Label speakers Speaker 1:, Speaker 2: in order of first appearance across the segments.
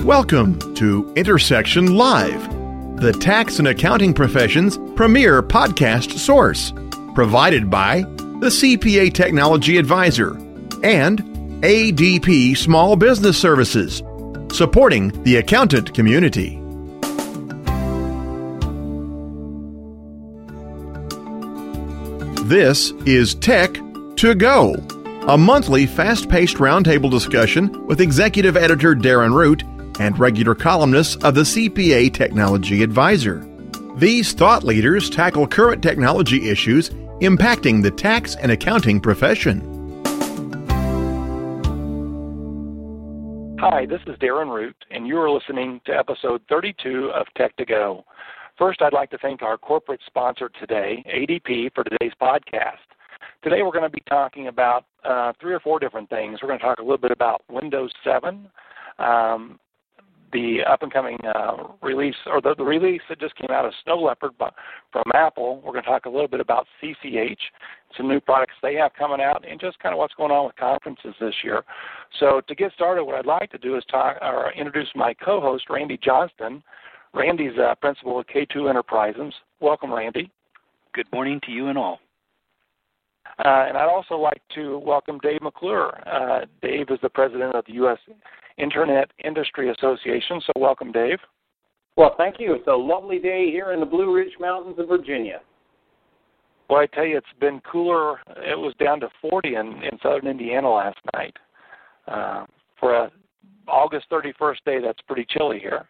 Speaker 1: Welcome to Intersection Live, the tax and accounting profession's premier podcast source, provided by the CPA Technology Advisor and ADP Small Business Services, supporting the accountant community. This is Tech to Go, a monthly fast-paced roundtable discussion with executive editor Darren Root and regular columnists of the CPA Technology Advisor. These thought leaders tackle current technology issues impacting the tax and accounting profession.
Speaker 2: Hi, this is Darren Root, and you are listening to episode 32 of Tech to Go. First, I'd like to thank our corporate sponsor today, ADP, for today's podcast. Today we're going to be talking about 3 or 4 different things. We're going to talk a little bit about Windows 7, the up-and-coming release, or the release that just came out of Snow Leopard from Apple. We're going to talk a little bit about CCH, some new products they have coming out, and just kind of what's going on with conferences this year. So to get started, what I'd like to do is introduce my co-host, Randy Johnston. Randy's principal at K2 Enterprises. Welcome, Randy.
Speaker 3: Good morning to you and all.
Speaker 2: And I'd also like to welcome Dave McClure. Dave is the president of the U.S. Internet Industry Association, so welcome, Dave.
Speaker 4: Well, thank you. It's a lovely day here in the Blue Ridge Mountains of Virginia.
Speaker 2: Well, I tell you, it's been cooler. It was down to 40 in southern Indiana last night. For a August 31st day, that's pretty chilly here.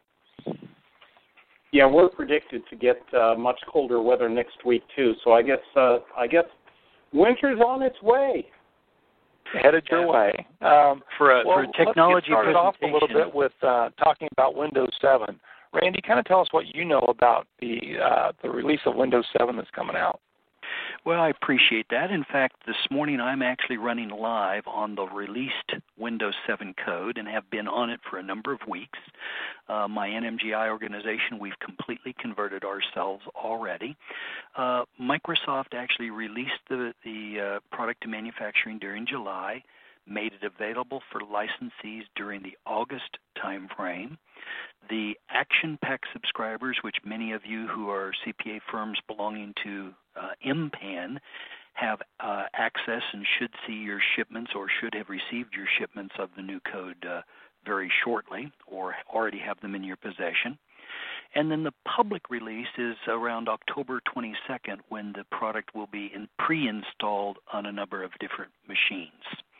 Speaker 4: Yeah, we're predicted to get much colder weather next week, too, so I guess winter's on its way.
Speaker 2: Headed your way.
Speaker 3: For a technology
Speaker 2: let's get started off a
Speaker 3: presentation.
Speaker 2: little bit with talking about Windows 7. Randy, kind of tell us what you know about the release of Windows 7 that's coming out.
Speaker 3: Well, I appreciate that. In fact, this morning I'm actually running live on the released Windows 7 code and have been on it for a number of weeks. My NMGI organization, we've completely converted ourselves already. Microsoft actually released the product to manufacturing during July, made it available for licensees during the August timeframe. The Action Pack subscribers, which many of you who are CPA firms belonging to MPAN have access and should see your shipments or should have received your shipments of the new code very shortly or already have them in your possession. And then the public release is around October 22nd when the product will be pre-installed on a number of different machines.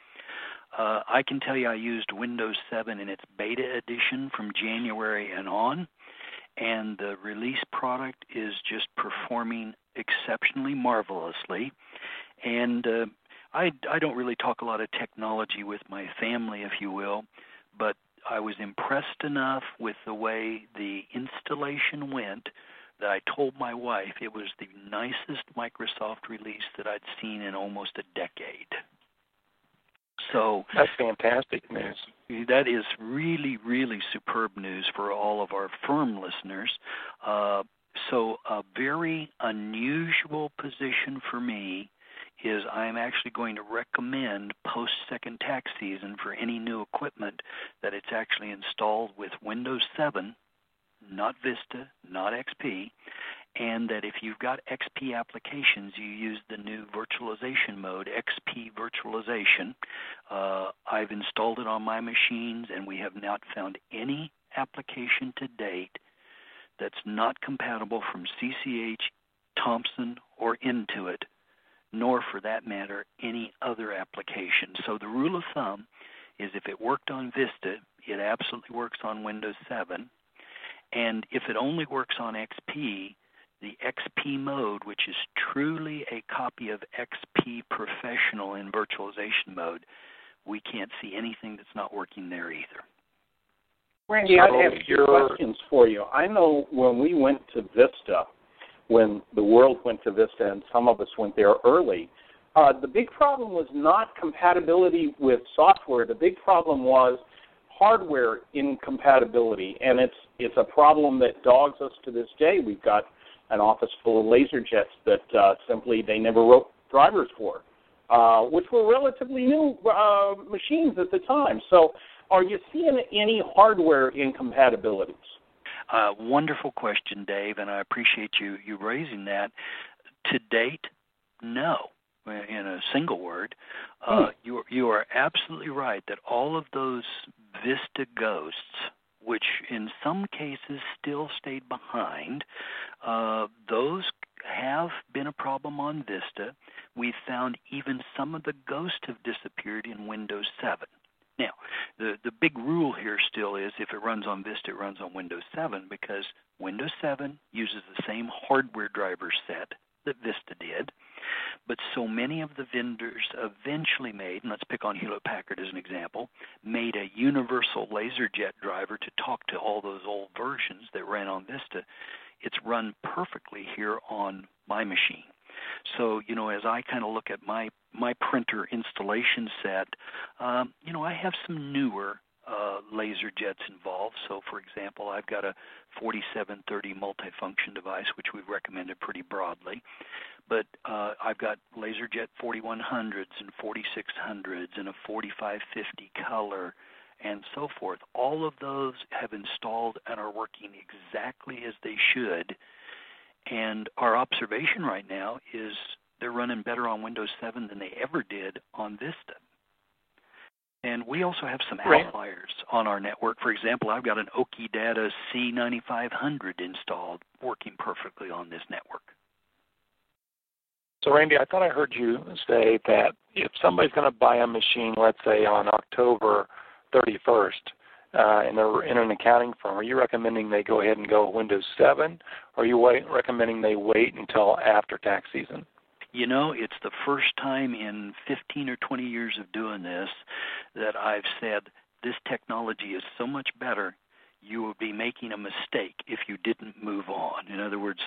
Speaker 3: I can tell you I used Windows 7 in its beta edition from January and on, and the release product is just performing exceptionally marvelously. And I don't really talk a lot of technology with my family, if you will, but I was impressed enough with the way the installation went that I told my wife it was the nicest Microsoft release that I'd seen in almost a decade. So
Speaker 2: that's fantastic news.
Speaker 3: That is really, really superb news for all of our firm listeners. So a very unusual position for me is I'm actually going to recommend post-second tax season for any new equipment that it's actually installed with Windows 7, not Vista, not XP, and that if you've got XP applications, you use the new virtualization mode, XP Virtualization. I've installed it on my machines, and we have not found any application to date that's not compatible from CCH, Thomson, or Intuit, nor for that matter any other application. So the rule of thumb is if it worked on Vista, it absolutely works on Windows 7. And if it only works on XP, the XP mode, which is truly a copy of XP Professional in virtualization mode, we can't see anything that's not working there either.
Speaker 4: Randy, I have 2 questions for you. I know when we went to Vista, when the world went to Vista and some of us went there early, the big problem was not compatibility with software. The big problem was hardware incompatibility, and it's a problem that dogs us to this day. We've got an office full of laser jets that simply they never wrote drivers for. which were relatively new machines at the time. So are you seeing any hardware incompatibilities?
Speaker 3: Wonderful question, Dave, and I appreciate you raising that. To date, no. In a single word, you are absolutely right that all of those Vista Ghosts, which in some cases still stayed behind, those have been a problem on Vista. We found even some of the Ghosts have disappeared in Windows 7. Now, the big rule here still is if it runs on Vista, it runs on Windows 7 because Windows 7 uses the same hardware driver set that Vista did. But so many of the vendors eventually made, and let's pick on Hewlett-Packard as an example, made a universal LaserJet driver to talk to all those old versions that ran on Vista. It's run perfectly here on my machine. So, as I kind of look at my printer installation set, I have some newer LaserJets involved. So, for example, I've got a 4730 multifunction device, which we've recommended pretty broadly. But I've got LaserJet 4100s and 4600s and a 4550 color and so forth. All of those have installed and are working exactly as they should. And our observation right now is they're running better on Windows 7 than they ever did on Vista. And we also have some outliers on our network. For example, I've got an Okidata C9500 installed, working perfectly on this network.
Speaker 2: So, Randy, I thought I heard you say that if somebody's going to buy a machine, let's say on October 31st, and they're in an accounting firm, are you recommending they go ahead and go Windows 7, or are you recommending they wait until after tax season?
Speaker 3: It's the first time in 15 or 20 years of doing this that I've said this technology is so much better, you would be making a mistake if you didn't move on. In other words,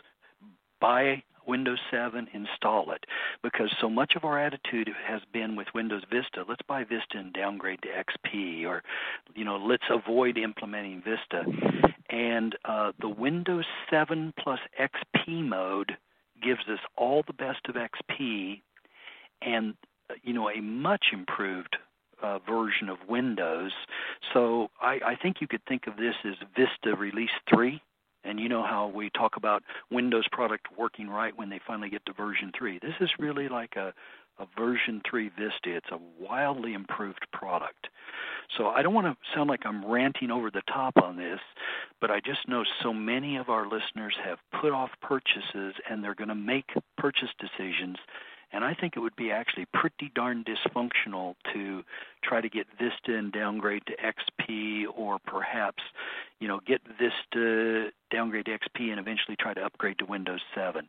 Speaker 3: buy Windows 7, install it, because so much of our attitude has been with Windows Vista, let's buy Vista and downgrade to XP, or, let's avoid implementing Vista. And the Windows 7 plus XP mode gives us all the best of XP and, a much improved version of Windows. So I think you could think of this as Vista Release 3. And you know how we talk about Windows product working right when they finally get to version 3. This is really like a version 3 Vista. It's a wildly improved product. So I don't want to sound like I'm ranting over the top on this, but I just know so many of our listeners have put off purchases and they're going to make purchase decisions. And I think it would be actually pretty darn dysfunctional to try to get Vista and downgrade to XP, or perhaps, get Vista, downgrade to XP, and eventually try to upgrade to Windows 7.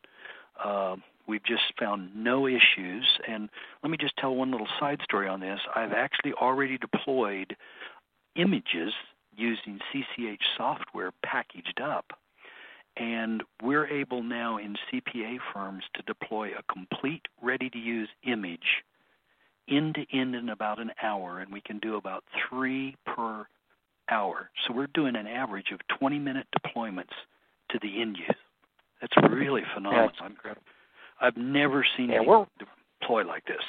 Speaker 3: We've just found no issues. And let me just tell one little side story on this. I've actually already deployed images using CCH software packaged up. And we're able now in CPA firms to deploy a complete ready-to-use image end-to-end in about an hour, and we can do about 3 per hour. So we're doing an average of 20-minute deployments to the end user. That's really phenomenal.
Speaker 2: That's incredible.
Speaker 3: I've never seen anyone deploy like this.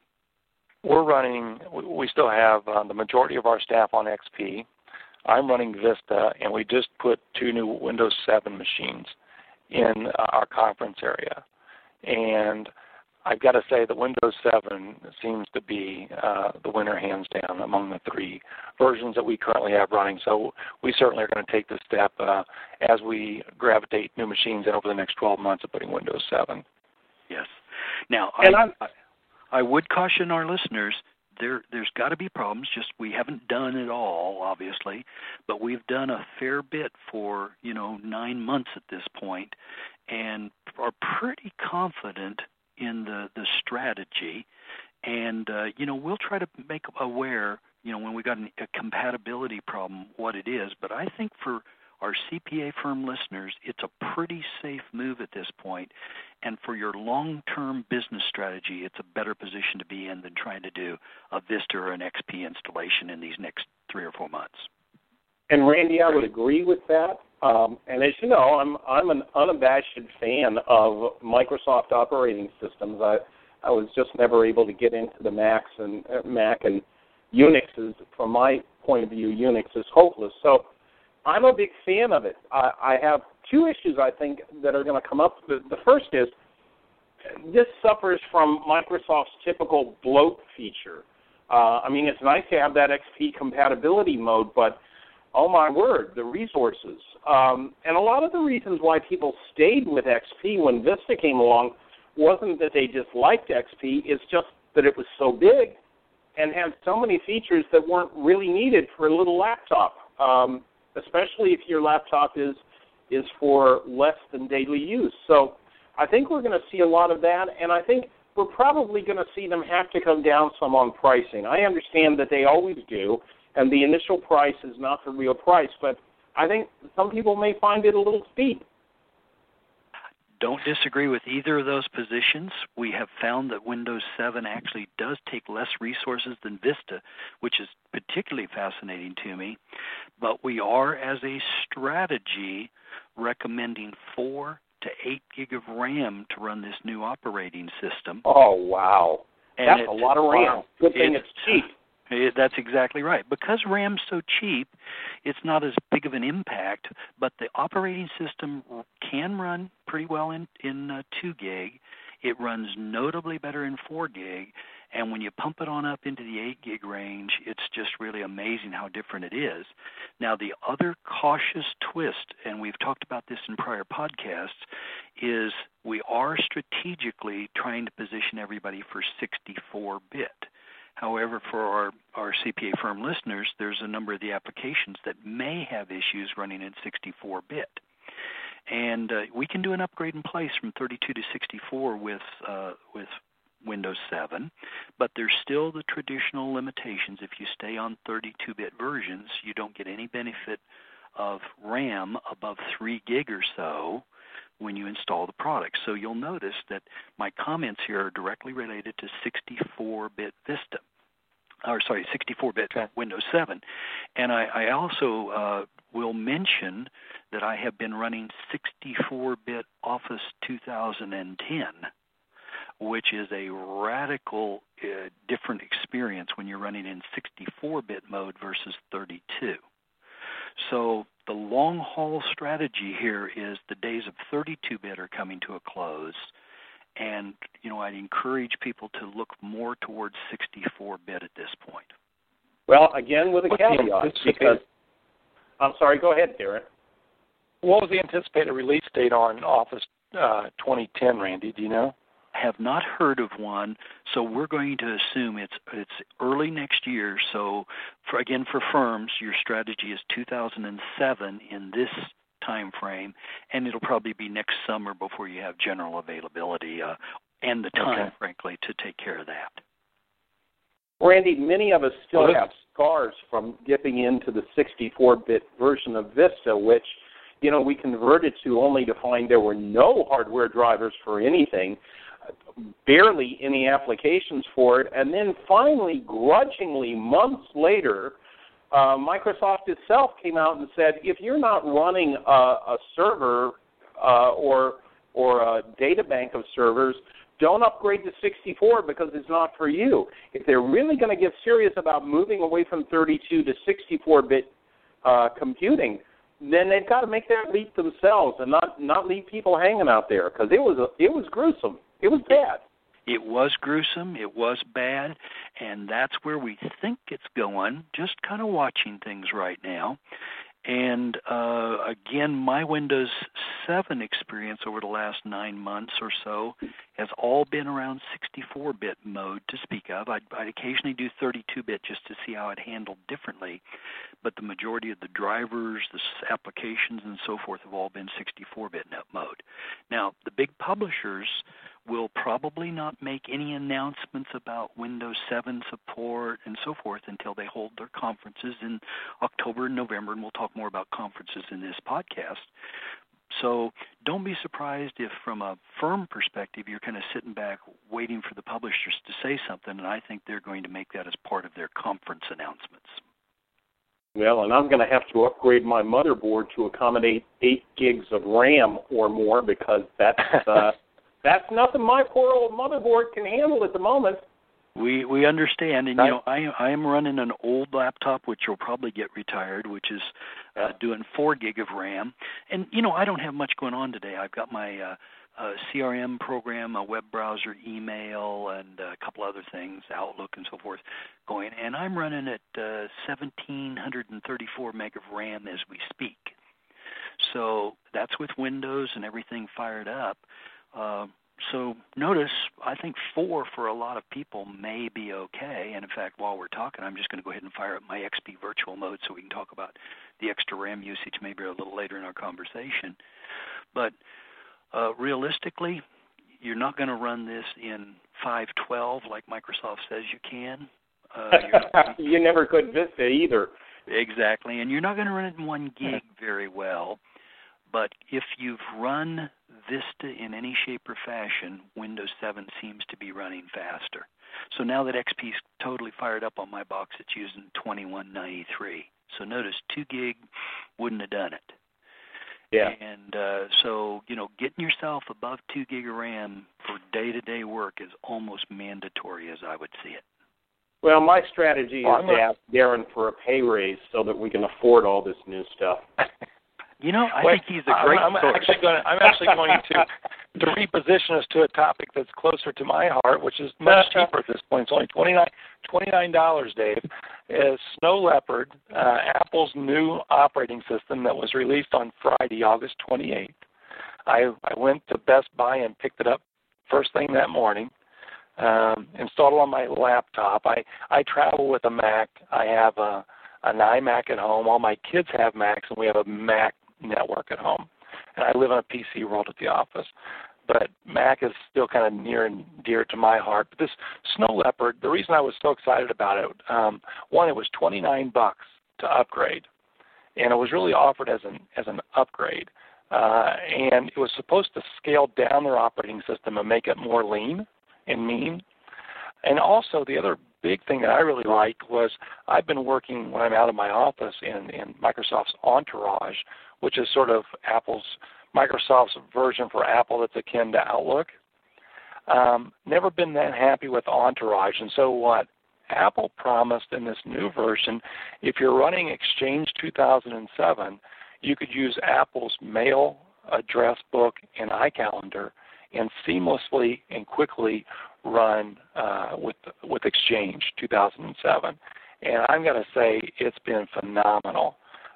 Speaker 2: We're running, we still have the majority of our staff on XP. I'm running Vista, and we just put 2 new Windows 7 machines in our conference area. And I've got to say that Windows 7 seems to be the winner hands down among the 3 versions that we currently have running. So we certainly are going to take this step as we gravitate new machines in over the next 12 months of putting Windows 7.
Speaker 3: Yes. Now, I would caution our listeners, there's got to be problems. Just we haven't done it all, obviously, but we've done a fair bit for 9 months at this point, and are pretty confident in the strategy. And we'll try to make aware when we got a compatibility problem what it is. But I think for our CPA firm listeners, it's a pretty safe move at this point. And for your long-term business strategy, it's a better position to be in than trying to do a Vista or an XP installation in these next 3 or 4 months.
Speaker 4: And Randy, I would agree with that. And as you know, I'm an unabashed fan of Microsoft operating systems. I was just never able to get into the Mac and Unix is, from my point of view, Unix is hopeless. So I'm a big fan of it. I have two issues, I think, that are going to come up. The first is this suffers from Microsoft's typical bloat feature. I mean, it's nice to have that XP compatibility mode, but oh my word, the resources. And a lot of the reasons why people stayed with XP when Vista came along wasn't that they disliked XP, it's just that it was so big and had so many features that weren't really needed for a little laptop, especially if your laptop is for less than daily use. So I think we're going to see a lot of that, and I think we're probably going to see them have to come down some on pricing. I understand that they always do, and the initial price is not the real price, but I think some people may find it a little steep.
Speaker 3: Don't disagree with either of those positions. We have found that Windows 7 actually does take less resources than Vista, which is particularly fascinating to me. But we are, as a strategy, recommending 4 to 8 gig of RAM to run this new operating system.
Speaker 4: Oh, wow. That's a lot of RAM. Good thing it's cheap.
Speaker 3: That's exactly right. Because RAM's so cheap, it's not as big of an impact, but the operating system can run pretty well in 2 gig. It runs notably better in 4 gig, and when you pump it on up into the 8 gig range, it's just really amazing how different it is. Now, the other cautious twist, and we've talked about this in prior podcasts, is we are strategically trying to position everybody for 64-bit. However, for our CPA firm listeners, there's a number of the applications that may have issues running in 64-bit. And we can do an upgrade in place from 32 to 64 with Windows 7, but there's still the traditional limitations. If you stay on 32-bit versions, you don't get any benefit of RAM above 3 gig or so when you install the product. So you'll notice that my comments here are directly related to 64-bit Vista. 64-bit Windows 7. And I also will mention that I have been running 64-bit Office 2010, which is a radical different experience when you're running in 64-bit mode versus 32. So the long-haul strategy here is the days of 32-bit are coming to a close. And, I'd encourage people to look more towards 64-bit at this point.
Speaker 4: Well, again, with a caveat, because I'm sorry, go ahead, Darren.
Speaker 2: What was the anticipated release date on Office 2010, Randy? Do you know?
Speaker 3: Have not heard of one, so we're going to assume it's early next year. So, for firms, your strategy is 2007 in this time frame, and it'll probably be next summer before you have general availability and the time, frankly, to take care of that.
Speaker 4: Randy, many of us still have scars from dipping into the 64-bit version of Vista, which, we converted to only to find there were no hardware drivers for anything, barely any applications for it, and then finally, grudgingly, months later, Microsoft itself came out and said, if you're not running a server or a data bank of servers, don't upgrade to 64 because it's not for you. If they're really going to get serious about moving away from 32 to 64-bit computing, then they've got to make that leap themselves and not leave people hanging out there, because it was gruesome. It was bad.
Speaker 3: It was gruesome, it was bad, and that's where we think it's going, just kind of watching things right now. And again, my Windows 7 experience over the last 9 months or so has all been around 64-bit mode to speak of. I'd occasionally do 32-bit just to see how it handled differently, but the majority of the drivers, the applications, and so forth have all been 64-bit mode. Now, the big publishers will probably not make any announcements about Windows 7 support and so forth until they hold their conferences in October and November, and we'll talk more about conferences in this podcast. So don't be surprised if, from a firm perspective, you're kind of sitting back waiting for the publishers to say something, and I think they're going to make that as part of their conference announcements.
Speaker 4: Well, and I'm going to have to upgrade my motherboard to accommodate 8 gigs of RAM or more, because that's That's nothing my poor old motherboard can handle at the moment.
Speaker 3: We understand, and I am running an old laptop which will probably get retired, which is doing 4 gig of RAM, and I don't have much going on today. I've got my CRM program, a web browser, email, and a couple other things, Outlook and so forth, going, and I'm running at 1,734 meg of RAM as we speak. So that's with Windows and everything fired up. So notice, I think 4 for a lot of people may be okay. And in fact, while we're talking, I'm just going to go ahead and fire up my XP virtual mode so we can talk about the extra RAM usage maybe a little later in our conversation. But realistically, you're not going to run this in 512 like Microsoft says you can.
Speaker 4: You never could Vista either.
Speaker 3: Exactly, and you're not going to run it in 1 gig very well. But if you've run Vista in any shape or fashion, Windows 7 seems to be running faster. So now that XP's totally fired up on my box, it's using 2193. So notice 2 gig wouldn't have done it.
Speaker 4: Yeah.
Speaker 3: And so, getting yourself above 2 gig of RAM for day-to-day work is almost mandatory as I would see it.
Speaker 4: Well, my strategy is to ask Darren for a pay raise so that we can afford all this new stuff.
Speaker 3: I think he's a great
Speaker 2: I'm actually going to reposition us to a topic that's closer to my heart, which is much cheaper at this point. It's only $29, Dave. Is Snow Leopard, Apple's new operating system that was released on Friday, August 28th. I went to Best Buy and picked it up first thing that morning. Installed it on my laptop. I travel with a Mac. I have an iMac at home. All my kids have Macs, and we have a Mac network at home. And I live in a PC world at the office. But Mac is still kind of near and dear to my heart. But this Snow Leopard, the reason I was so excited about it, one, it was $29 to upgrade, and it was really offered as an upgrade. And it was supposed to scale down their operating system and make it more lean and mean. And also the other big thing that I really liked was I've been working when I'm out of my office in Microsoft's Entourage, which is sort of Microsoft's version for Apple that's akin to Outlook. Never been that happy with Entourage. And so what Apple promised in this new version, if you're running Exchange 2007, you could use Apple's Mail, Address Book, and iCalendar and seamlessly and quickly run with Exchange 2007. And I'm going to say it's been phenomenal.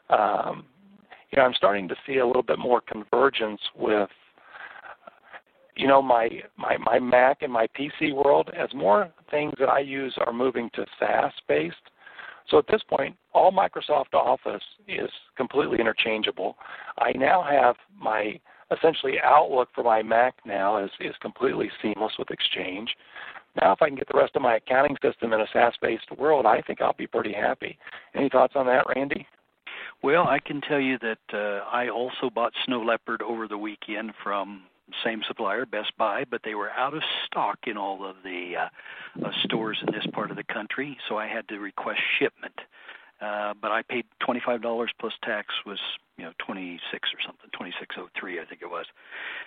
Speaker 2: I'm starting to see a little bit more convergence with, my Mac and my PC world, as more things that I use are moving to SaaS-based. So at this point, all Microsoft Office is completely interchangeable. I now have my essentially Outlook for my Mac now is completely seamless with Exchange. Now if I can get the rest of my accounting system in a SaaS-based world, I think I'll be pretty happy. Any thoughts on that, Randy?
Speaker 3: Well, I can tell you that I also bought Snow Leopard over the weekend from same supplier, Best Buy, but they were out of stock in all of the stores in this part of the country, so I had to request shipment. But I paid $25 plus tax was, $26 or something, $26.03 I think it was.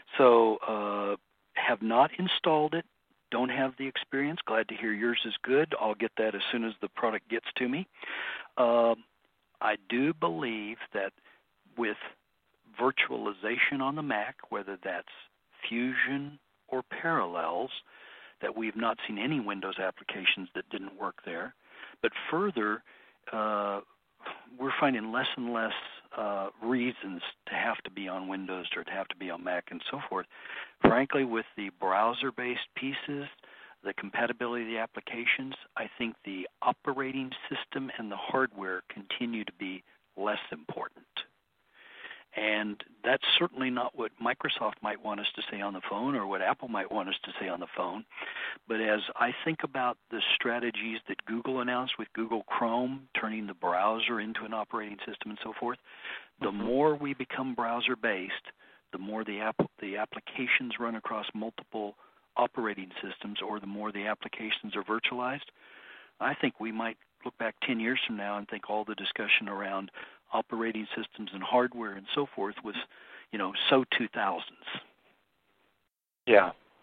Speaker 3: So have not installed it, don't have the experience. Glad to hear yours is good. I'll get that as soon as the product gets to me. I do believe that with virtualization on the Mac, whether that's Fusion or Parallels, that we've not seen any Windows applications that didn't work there. But further, we're finding less and less reasons to have to be on Windows or to have to be on Mac and so forth. Frankly, with the browser-based pieces, the compatibility of the applications, I think the operating system and the hardware continue to be less important. And that's certainly not what Microsoft might want us to say on the phone or what Apple might want us to say on the phone. But as I think about the strategies that Google announced with Google Chrome, turning the browser into an operating system and so forth, the more we become browser-based, the more the applications run across multiple operating systems, or the more the applications are virtualized. I think we might look back 10 years from now and think all the discussion around operating systems and hardware and so forth was, so 2000s.
Speaker 2: Yeah,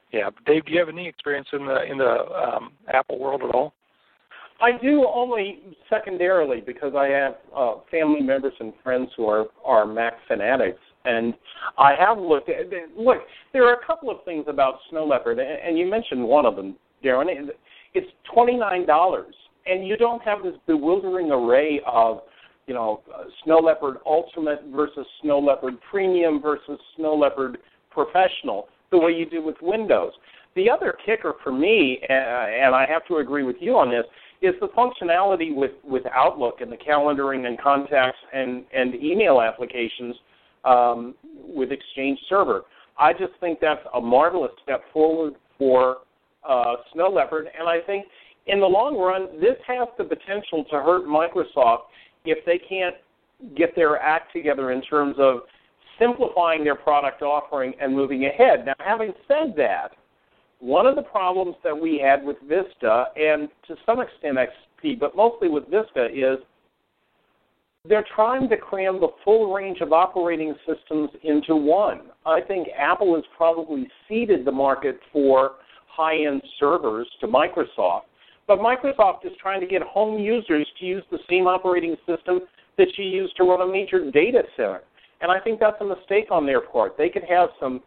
Speaker 2: Yeah, Dave, do you have any experience in the Apple world at all?
Speaker 4: I do, only secondarily, because I have family members and friends who are Mac fanatics, and I have looked at. Look, there are a couple of things about Snow Leopard, and you mentioned one of them, Darren. It's $29, and you don't have this bewildering array of, Snow Leopard Ultimate versus Snow Leopard Premium versus Snow Leopard Professional, the way you do with Windows. The other kicker for me, and I have to agree with you on this, is the functionality with Outlook and the calendaring and contacts and email applications with Exchange Server. I just think that's a marvelous step forward for Snow Leopard, and I think in the long run, this has the potential to hurt Microsoft if they can't get their act together in terms of simplifying their product offering and moving ahead. Now, having said that, one of the problems that we had with Vista, and to some extent XP, but mostly with Vista, is they're trying to cram the full range of operating systems into one. I think Apple has probably ceded the market for high-end servers to Microsoft, but Microsoft is trying to get home users to use the same operating system that you use to run a major data center. And I think that's a mistake on their part. They could have some...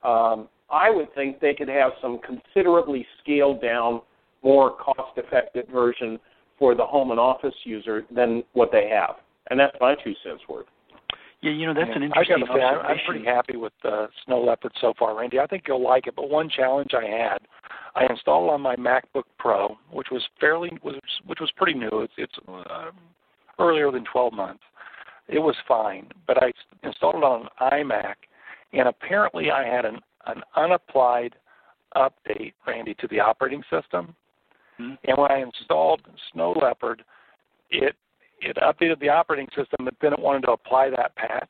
Speaker 4: I would think they could have some considerably scaled down, more cost-effective version for the home and office user than what they have. And that's my 2 cents worth.
Speaker 3: Yeah, that's an interesting observation.
Speaker 2: I'm pretty happy with Snow Leopard so far, Randy. I think you'll like it, but one challenge I had, I installed on my MacBook Pro, which was pretty new. It's earlier than 12 months. It was fine, but I installed it on an iMac, and apparently I had an unapplied update, Randy, to the operating system. Mm-hmm. And when I installed Snow Leopard, it updated the operating system, but then it wanted to apply that patch.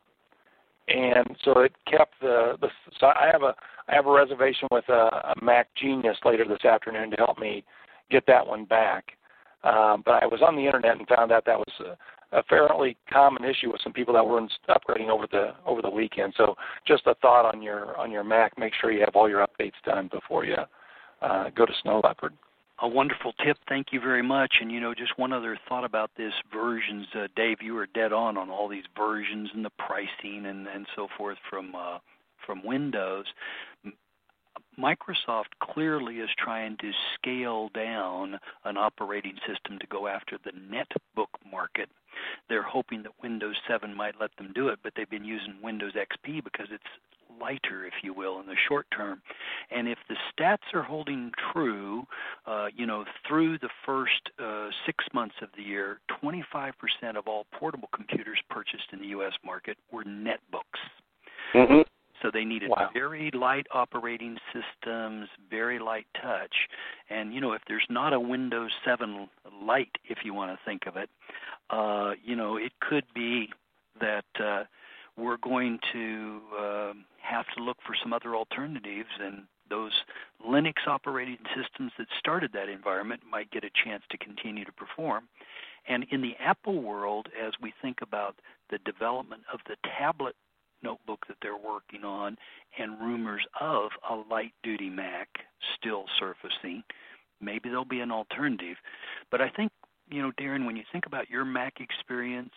Speaker 2: And so it kept so I have a reservation with a Mac Genius later this afternoon to help me get that one back. But I was on the internet and found out that was a fairly common issue with some people that were upgrading over the weekend. So just a thought on your Mac: make sure you have all your updates done before you go to Snow Leopard.
Speaker 3: A wonderful tip. Thank you very much. And, just one other thought about this versions. Dave, you were dead on all these versions and the pricing and so forth from Windows. Microsoft clearly is trying to scale down an operating system to go after the netbook market. They're hoping that Windows 7 might let them do it, but they've been using Windows XP because it's lighter, if you will, in the short term. And if the stats are holding true, through the first 6 months of the year, 25% of all portable computers purchased in the U.S. market were netbooks.
Speaker 4: Mm-hmm.
Speaker 3: So they needed very light operating systems, very light touch. And, if there's not a Windows 7 Lite, if you want to think of it, it could be that we're going to have to look for some other alternatives, and those Linux operating systems that started that environment might get a chance to continue to perform. And in the Apple world, as we think about the development of the tablet notebook that they're working on and rumors of a light-duty Mac still surfacing, maybe there'll be an alternative. But I think, Darren, when you think about your Mac experience,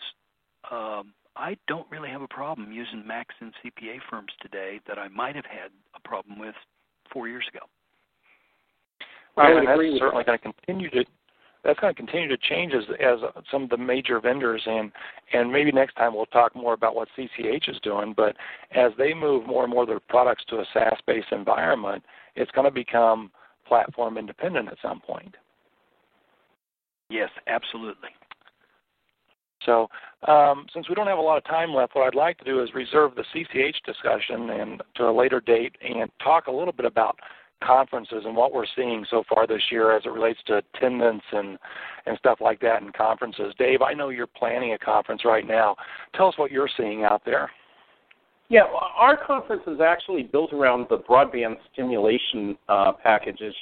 Speaker 3: I don't really have a problem using Macs in CPA firms today that I might have had a problem with 4 years ago.
Speaker 2: Well, and that's certainly going to continue to. That's going to continue to change as some of the major vendors, and maybe next time we'll talk more about what CCH is doing, but as they move more and more of their products to a SaaS-based environment, it's going to become platform independent at some point.
Speaker 3: Yes, absolutely.
Speaker 2: So since we don't have a lot of time left, what I'd like to do is reserve the CCH discussion and to a later date and talk a little bit about conferences and what we're seeing so far this year as it relates to attendance and stuff like that in conferences. Dave, I know you're planning a conference right now. Tell us what you're seeing out there.
Speaker 4: Yeah, our conference is actually built around the broadband stimulation packages.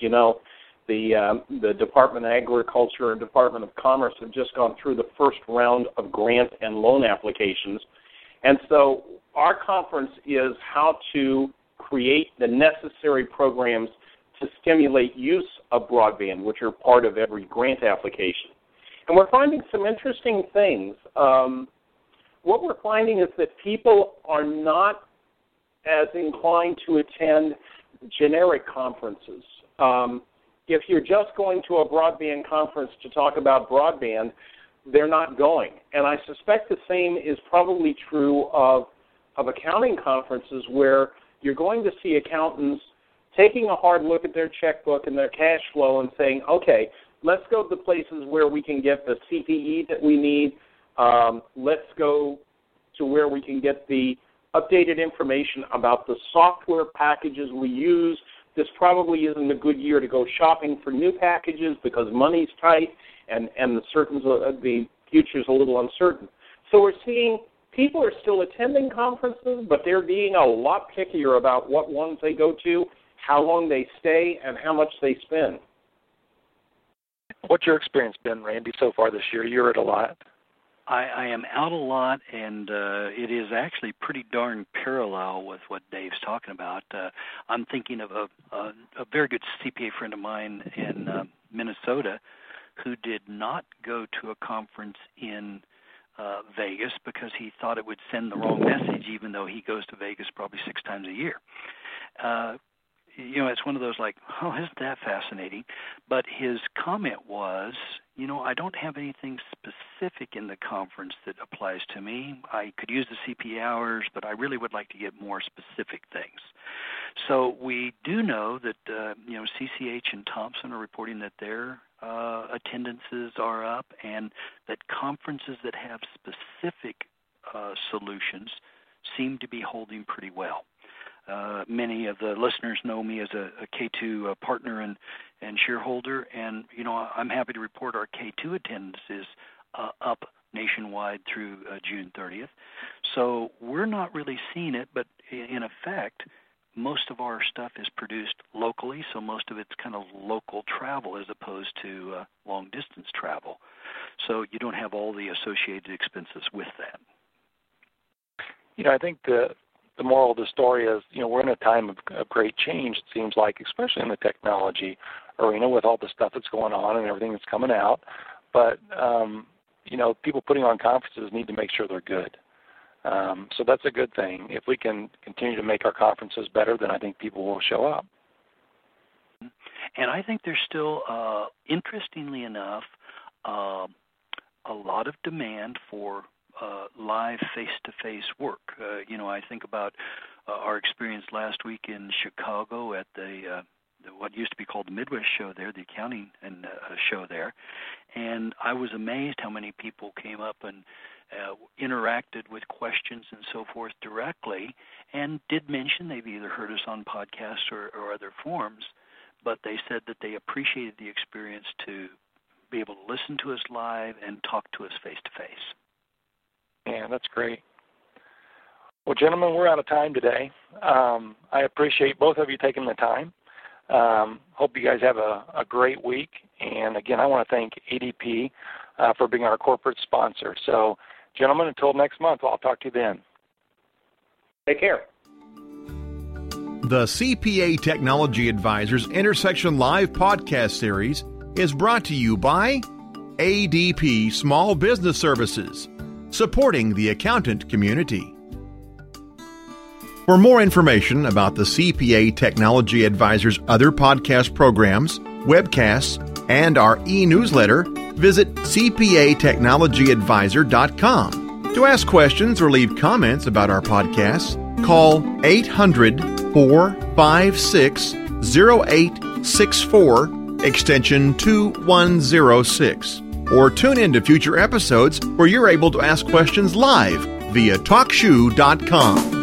Speaker 4: The Department of Agriculture and Department of Commerce have just gone through the first round of grant and loan applications. And so our conference is how to create the necessary programs to stimulate use of broadband, which are part of every grant application. And we're finding some interesting things. What we're finding is that people are not as inclined to attend generic conferences. If you're just going to a broadband conference to talk about broadband, they're not going. And I suspect the same is probably true of accounting conferences, where you're going to see accountants taking a hard look at their checkbook and their cash flow and saying, okay, let's go to the places where we can get the CPE that we need. Let's go to where we can get the updated information about the software packages we use. This probably isn't a good year to go shopping for new packages because money's tight and the future's a little uncertain. So we're seeing people are still attending conferences, but they're being a lot pickier about what ones they go to, how long they stay, and how much they spend.
Speaker 2: What's your experience been, Randy, so far this year? You're at a lot.
Speaker 3: I am out a lot, and it is actually pretty darn parallel with what Dave's talking about. I'm thinking of a very good CPA friend of mine in Minnesota who did not go to a conference in Vegas because he thought it would send the wrong message, even though he goes to Vegas probably 6 times a year. It's one of those like, oh, isn't that fascinating? But his comment was, I don't have anything specific in the conference that applies to me. I could use the CPA hours, but I really would like to get more specific things. So we do know that, CCH and Thompson are reporting that their attendances are up, and that conferences that have specific solutions seem to be holding pretty well. Many of the listeners know me as a K2 partner and shareholder, and I'm happy to report our K2 attendance is up nationwide through June 30th. So we're not really seeing it, but in effect, most of our stuff is produced locally, so most of it's kind of local travel as opposed to long-distance travel. So you don't have all the associated expenses with that.
Speaker 2: I think the moral of the story is, we're in a time of great change, it seems like, especially in the technology arena with all the stuff that's going on and everything that's coming out. But, people putting on conferences need to make sure they're good. So that's a good thing. If we can continue to make our conferences better, then I think people will show up.
Speaker 3: And I think there's still, interestingly enough, a lot of demand for live face-to-face work. I think about our experience last week in Chicago at the what used to be called the Midwest show there, the accounting and show there, and I was amazed how many people came up and interacted with questions and so forth directly, and did mention they've either heard us on podcasts or other forums, but they said that they appreciated the experience to be able to listen to us live and talk to us face-to-face.
Speaker 2: Yeah, that's great. Well, gentlemen, we're out of time today. I appreciate both of you taking the time. Hope you guys have a great week. And, again, I want to thank ADP for being our corporate sponsor. So, gentlemen, until next month, I'll talk to you then.
Speaker 4: Take care.
Speaker 1: The CPA Technology Advisors Intersection Live podcast series is brought to you by ADP Small Business Services, supporting the accountant community. For more information about the CPA Technology Advisors' other podcast programs, webcasts, and our e-newsletter, visit cpatechnologyadvisor.com. To ask questions or leave comments about our podcasts, call 800-456-0864, extension 2106. Or tune in to future episodes where you're able to ask questions live via TalkShoe.com.